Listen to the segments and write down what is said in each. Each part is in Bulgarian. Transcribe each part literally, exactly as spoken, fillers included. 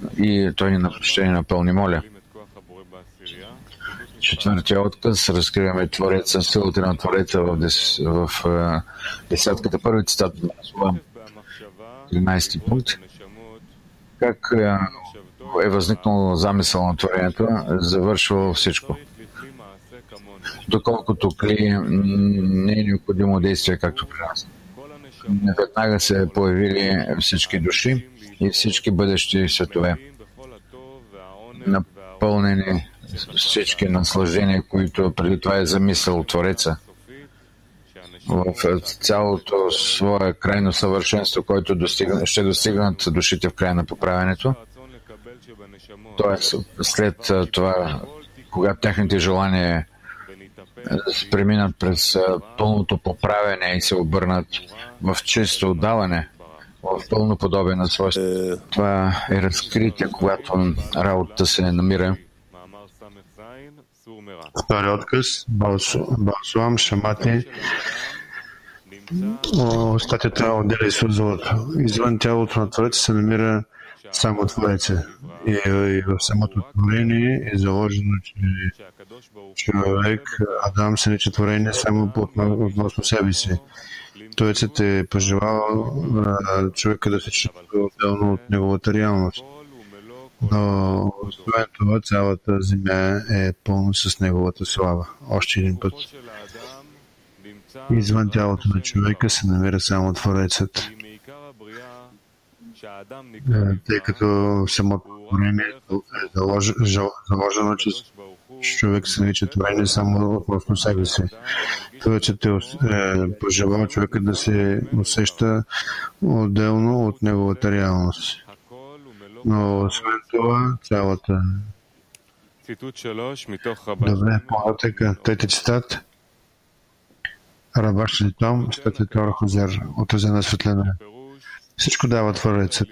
и той ни ще ни напълни, моля. Четвъртия отказ. Разкриваме Твореца, силата на Твореца в, дес, в uh, десятката. Първи цитат от Масова, тринайсети пункт. Как uh, е възникнал замисъл на творението, завършва всичко. Доколкото кли не е необходимо действие, както при нас. Веднага се появили всички души и всички бъдещи светове, напълнени всички наслаждения, които преди това е замисъл Твореца в цялото свое крайно съвършенство, което достигна, ще достигнат душите в края на поправянето. Тоест, след това, когато техните желания преминат през пълното поправяне и се обърнат в чисто отдаване, в пълно подобие на свойство. Това е разкритие, когато работата се намира. Втори отказ. Балсуам, Шамати. Статията отделя Исус злато. Извън тялото на Твореца се намира само Твореца. И, и в самото творение е заложено, че човек, Адам, се нарича творение само относно себе си. Творецът е пожелал човека да се чувства отделно от неговата реалност. Но освен това, цялата земя е пълна с неговата слава. Още един път. Извън тялото на човека се намира само Творецът. Тъй като самото творение е заложено, че човек се нарича творение само относно себе си. Творецът е пожелал човека да се усеща отделно от неговата реалност. Но освен това, цялата... Добре, по-натъка, трети цитат. Рабаш Литом, статията Орхозер, отразена светлина. Всичко дава Творецът.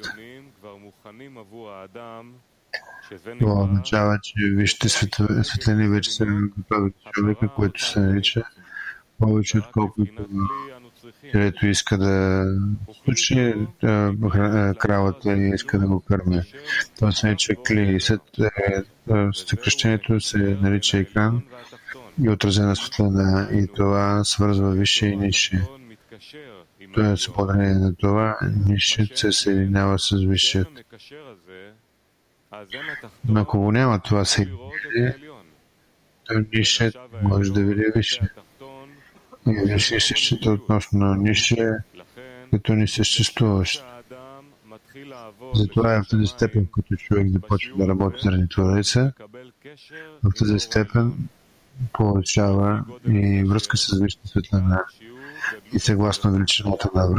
Това означава, че вижте светлини вече са готови човека, който се нарича повече отколкото където иска да случи кравата и иска да го кърме. Това се нарича кли. След съкръщението се нарича екран и отразена светлина. И това свързва висше и нише. Това е съподрение на това. Нишият се съединява с висшият. Но ако го няма това съединение, то нишият може да види висше. И висше се счита относно нише, като не съществуващ. Затова е в тази степен, в който човек започва да работи заради Твореца, в тази степен получава и връзка с висшата светлина. И съгласно величината на